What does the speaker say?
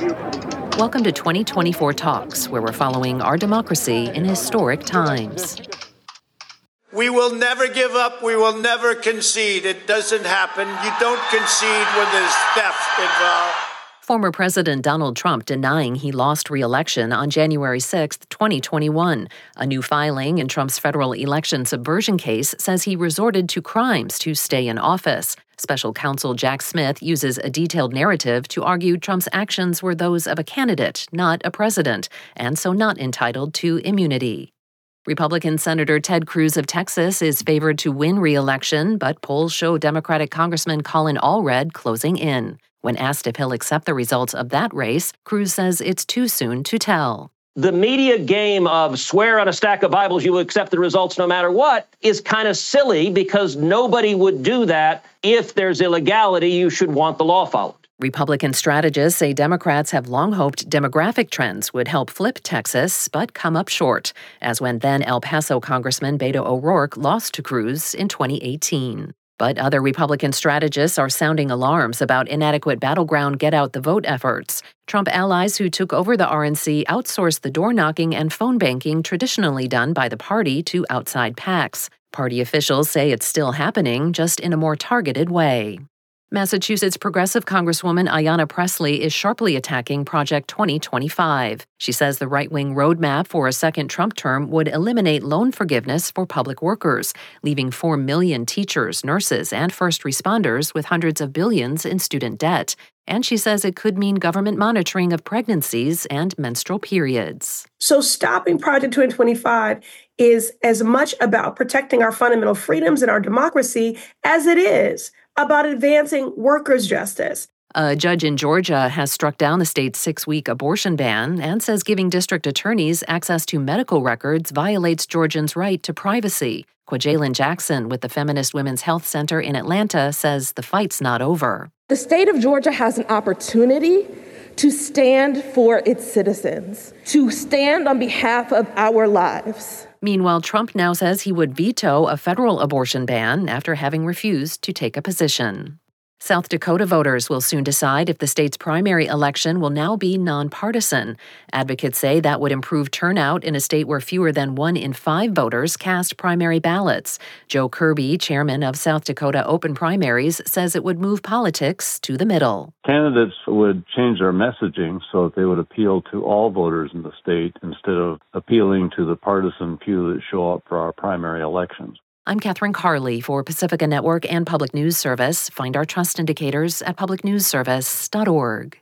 Welcome to 2024 Talks, where we're following our democracy in historic times. We will never give up. We will never concede. It doesn't happen. You don't concede when there's theft involved. Former President Donald Trump denying he lost re-election on January 6, 2021. A new filing in Trump's federal election subversion case says he resorted to crimes to stay in office. Special counsel Jack Smith uses a detailed narrative to argue Trump's actions were those of a candidate, not a president, and so not entitled to immunity. Republican Senator Ted Cruz of Texas is favored to win re-election, but polls show Democratic Congressman Colin Allred closing in. When asked if he'll accept the results of that race, Cruz says it's too soon to tell. The media game of swear on a stack of Bibles you will accept the results no matter what is kind of silly because nobody would do that. If there's illegality, you should want the law followed. Republican strategists say Democrats have long hoped demographic trends would help flip Texas, but come up short, as when then El Paso Congressman Beto O'Rourke lost to Cruz in 2018. But other Republican strategists are sounding alarms about inadequate battleground get-out-the-vote efforts. Trump allies who took over the RNC outsourced the door-knocking and phone banking traditionally done by the party to outside PACs. Party officials say it's still happening, just in a more targeted way. Massachusetts progressive Congresswoman Ayanna Pressley is sharply attacking Project 2025. She says the right-wing roadmap for a second Trump term would eliminate loan forgiveness for public workers, leaving 4 million teachers, nurses, and first responders with hundreds of billions in student debt. And she says it could mean government monitoring of pregnancies and menstrual periods. So stopping Project 2025 is as much about protecting our fundamental freedoms and our democracy as it is about advancing workers' justice. A judge in Georgia has struck down the state's 6-week abortion ban and says giving district attorneys access to medical records violates Georgians' right to privacy. Kwajalen Jackson with the Feminist Women's Health Center in Atlanta says the fight's not over. The state of Georgia has an opportunity to stand for its citizens, to stand on behalf of our lives. Meanwhile, Trump now says he would veto a federal abortion ban after having refused to take a position. South Dakota voters will soon decide if the state's primary election will now be nonpartisan. Advocates say that would improve turnout in a state where fewer than 1 in 5 voters cast primary ballots. Joe Kirby, chairman of South Dakota Open Primaries, says it would move politics to the middle. Candidates would change their messaging so that they would appeal to all voters in the state instead of appealing to the partisan few that show up for our primary elections. I'm Catherine Carley for Pacifica Network and Public News Service. Find our trust indicators at publicnewsservice.org.